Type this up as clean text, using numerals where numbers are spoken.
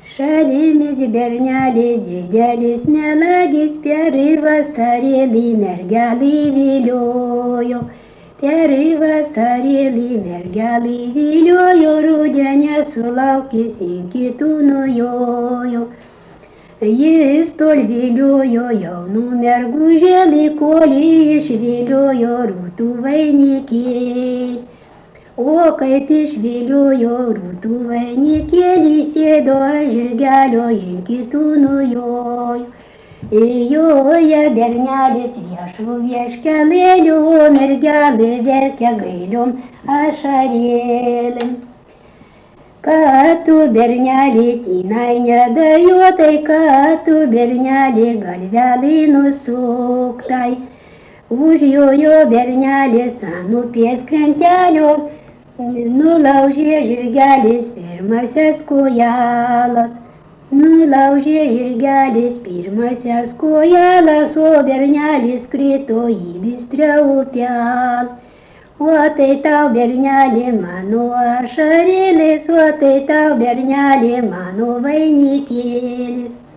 Šalimis bernelis didelis melagis per vasarėlį mergelį viliojo. Per vasarėlį mergelį viliojo, rudenį sulaukęs kitų nujojo. Jis tol viliojo jaunų mergužėlį, kol išviliojo rūtų vainikėlį. O kaip išviliojo rūtų vainikėlį, sėdo ant žirgelio ir kitų nujojo. Joja bernelis viešų vieškelėlių, o mergelė verkia gailiom ašarėlėm. Ką tu, bernelį, tinai nedajotai, ką tu, bernelį, galvelį nusuktai. Užjojo bernelis ant upės krantelio, nulaužė žirgelis pirmasias kojelas. Nulaužė žirgelis pirmasias kojelas, o bernelis krito į bistrią upelę. O tai tau, bernelė, mano ašarėlis, o tai tau, bernelė, mano vainikėlis.